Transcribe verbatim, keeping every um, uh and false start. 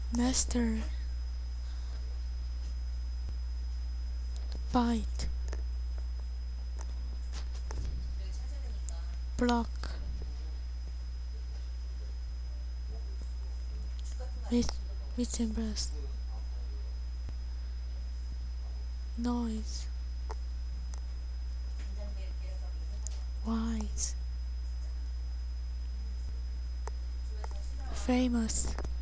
Master. Bite. Block. With within breath. Noise. Wise. Famous.